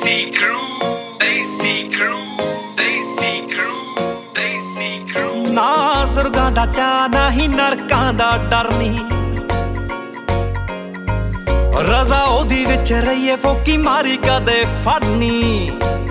Desi crew, Desi crew, Desi crew, Desi crew। ਨਾ ਸੁਰਗਾਂ ਦਾ ਚਾਅ ਨਹੀਂ ਨਰਕਾਂ ਦਾ ਡਰ ਨਹੀਂ, ਰਜ਼ਾ ਉਹਦੀ ਵਿੱਚ ਰਹੀਏ ਫੋਕੀ ਮਾਰੀ ਕਦੇ ਫੜਨੀ।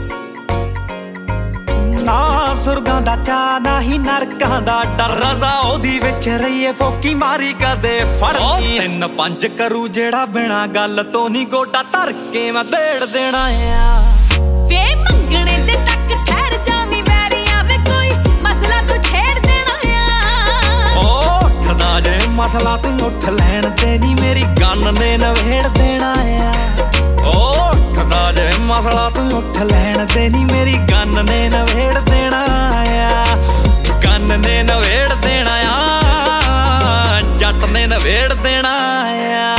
ਨਾ ਸੁਰਗਾਂ ਦਾ ਚਾਅ ਨਹੀਂ ਨਰਕਾਂ ਦਾ ਡਰ, ਰਜ਼ਾ ਉਹਦੀ ਵਿੱਚ ਰਹੀਏ ਫੋਕੀ ਮਾਰੀ ਕਦੇ ਫੜਨੀ। 3-5 ਕਰੂ ਜਿਹੜਾ ਬਿਨਾ ਗੱਲ ਤੋਂ ਨਹੀਂ ਗੋਡਾ ਧਰ ਕੇ ਮੈਂ ਦੇੜ ਦੇਣਾ ਆ। ਵੇ ਮੰਗਣੇ ਦੇ ਤੱਕ ਠਹਿਰ ਜਾਵੀਂ ਵੈਰੀਆ ਵੇ ਕੋਈ ਮਸਲਾ ਤੂੰ ਛੇੜ ਦੇਣਾ ਆ। ਓ ਉੱਠਦਾ ਜੇ ਮਸਲਾ ਤੂੰ ਉੱਠ ਲੈਣ ਤੇ ਨਹੀਂ ਮੇਰੀ ਗੰਨ ਨੇ ਨਵੇੜ ਦੇਣਾ ਆ। ਓ ਉੱਠਦਾ ਜੇ ਮਸਲਾ ਤੂੰ ਉੱਠ ਲੈਣ ਤੇ ਨਹੀਂ ਮੇਰੀ ਗੰਨ ਨੇ ਨਵੇੜ ਦੇਣਾ ਆ। ਗੰਨ ਨੇ ਨਵੇੜ ਦੇਣਾ ਆ, ਜੱਟ ਨੇ ਨਵੇੜ ਦੇਣਾ ਆ।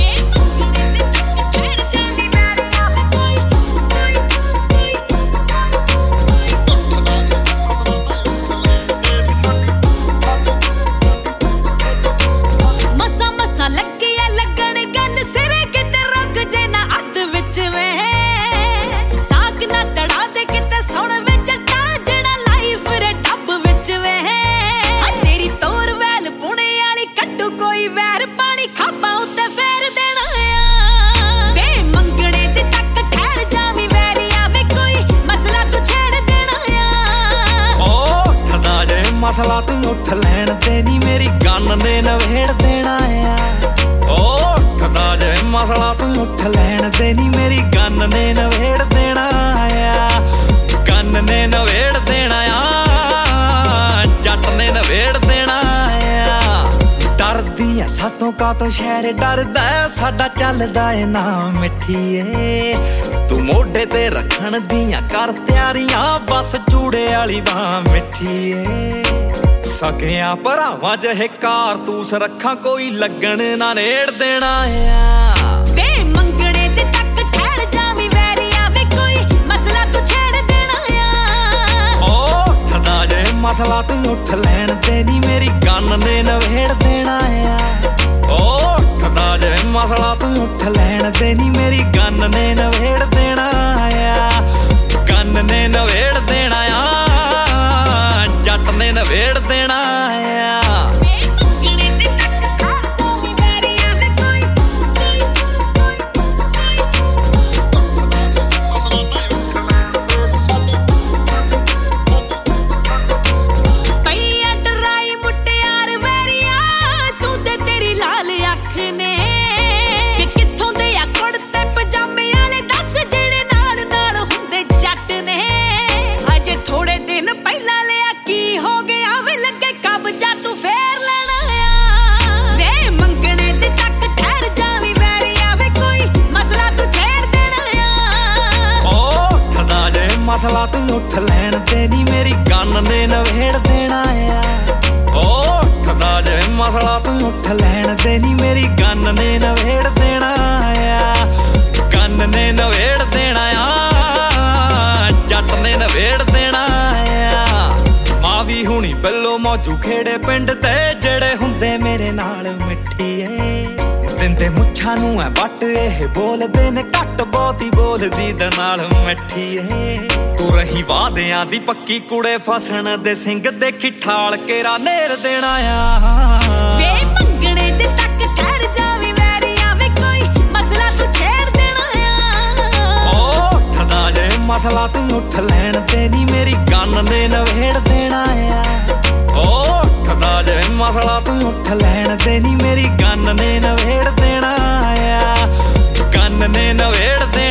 ਮਸਲਾ ਤੂੰ ਉੱਠ ਲੈਣ ਤੇ ਨਹੀਂ ਮੇਰੀ ਗੰਨ ਨੇ ਨਵੇੜ ਦੇਣਾ ਆ। ਓ ਉੱਠਦਾ ਜੇ ਮਸਲਾ ਤੂੰ ਉੱਠ ਲੈਣ ਤੇ ਨਹੀਂ ਮੇਰੀ ਗੰਨ ਨੇ ਨਵੇੜ ਦੇਣਾ ਆ। ਗੰਨ ਨੇ ਨਵੇੜ ਦੇਣਾ ਆ, ਜੱਟ ਨੇ ਨਵੇੜ ਦੇਣਾ ਆ। ਡਰਦੀ ਆ ਸਾਤੋਂ ਕਾਤੋਂ ਸ਼ਹਿਰ ਡਰਦਾ ਸਾਡਾ ਚੱਲਦਾ ਏ ਨਾ ਮਿੱਠੀਏ। ਤੂੰ ਮੋਢੇ ਤੇ ਰੱਖਣ ਦੀਆਂ ਕਰ ਤਿਆਰੀਆਂ ਬਸ ਚੂੜੇ ਵਾਲੀ ਬਾਹ ਮਿੱਠੀਏ। ਸਕਿਆਂ ਭਰਾਵਾਂ ਜਿਹੇ ਕਾਰਤੂਸ ਰੱਖਾਂ ਕੋਈ ਲੱਗਣ ਨਾ ਨੇੜ ਦੇਣਾ ਆ। ਵੇ ਮੰਗਣੇ ਤੇ ਤੱਕ ਠਹਿਰ ਜਾਵੀਂ ਵੈਰੀਆ ਵੇ ਕੋਈ ਮਸਲਾ ਤੂੰ ਛੇੜ ਦੇਣਾ ਆ। ਓ ਉੱਠਦਾ ਜੇ ਮਸਲਾ ਤੂੰ ਉੱਠ ਲੈਣ ਤੇ ਨਹੀਂ ਮੇਰੀ ਗੰਨ ਨੇ ਨਵੇੜ ਦੇਣਾ ਆ। ਓ ਉੱਠਦਾ ਜੇ ਮਸਲਾ ਤੂੰ ਉੱਠ ਲੈਣ ਤੇ ਨਹੀਂ ਮੇਰੀ ਗੰਨ ਨੇ ਨਵੇੜ ਦੇਣਾ ਆ। ਗੰਨ ਨੇ ਨਵੇੜ ਦੇਣਾ ਆ, ਜੱਟ ਨੇ ਨਵੇੜ ਦੇਣਾ ਆ। ਮਸਲਾ ਤੂੰ ਉੱਠ ਲੈਣ ਤੇ ਨਹੀਂ ਮੇਰੀ ਗੰਨ ਨੇ ਨਵੇੜ ਦੇਣਾ ਆ। ਓ ਉੱਠਦਾ ਜੇ ਮਸਲਾ ਤੂੰ ਉੱਠ ਲੈਣ ਤੇ ਨਹੀਂ ਮੇਰੀ ਗੰਨ ਨੇ ਨਵੇੜ ਦੇਣਾ ਆ। ਗੰਨ ਨੇ ਨਵੇੜ ਦੇਣਾ ਆ, ਜੱਟ ਨੇ ਨਵੇੜ ਦੇਣਾ ਆ। ਮਾਂ ਵੀ ਹੁਣੀ ਬਿੱਲੋ ਮੌਜੂ ਖੇੜੇ ਪਿੰਡ ਤੇ ਜਿਹੜੇ ਹੁੰਦੇ ਮੇਰੇ ਨਾਲ ਮਿੱਠੀਏ। ਦਿੰਦੇ ਮੁੱਛਾਂ ਨੂੰ ਐ ਵੱਟ ਇਹ ਬੋਲਦੇ ਨੇ ਘੱਟ ਬਹੁਤੀ ਬੋਲਦੀ ਦੇ ਨਾਲ ਮਿੱਠੀਏ। ਤੂੰ ਰਹੀ ਵਾਦਿਆਂ ਦੀ ਪੱਕੀ ਕੁੜੇ ਫਸਣ ਦੇ ਸਿੰਘ ਦੇਖੀ ਠਾਲ ਕੇਰਾ ਨੇਰ ਦੇਣਾ ਆ। ਵੇ ਮੰਗਣੇ ਦੇ ਤੱਕ ਠਹਿਰ ਜਾਵੀਂ ਵੈਰੀਆ ਵੇ ਕੋਈ ਮਸਲਾ ਤੂੰ ਛੇੜ ਦੇਣਾ ਆ। ਓ ਉੱਠਦਾ ਜੇ ਮਸਲਾ ਤੂੰ ਉੱਠ ਲੈਣ ਤੇ ਨਹੀਂ ਮੇਰੀ ਗੰਨ ਨੇ ਨਵੇੜ ਦੇਣਾ ਆ। ਓ ਉੱਠਦਾ ਜੇ ਮਸਲਾ ਤੂੰ ਉੱਠ ਲੈਣ ਤੇ ਨਹੀਂ ਮੇਰੀ ਗੰਨ ਨੇ ਨਵੇੜ ਦੇਣਾ ਆ। ਗੰਨ ਨੇ ਨਵੇੜ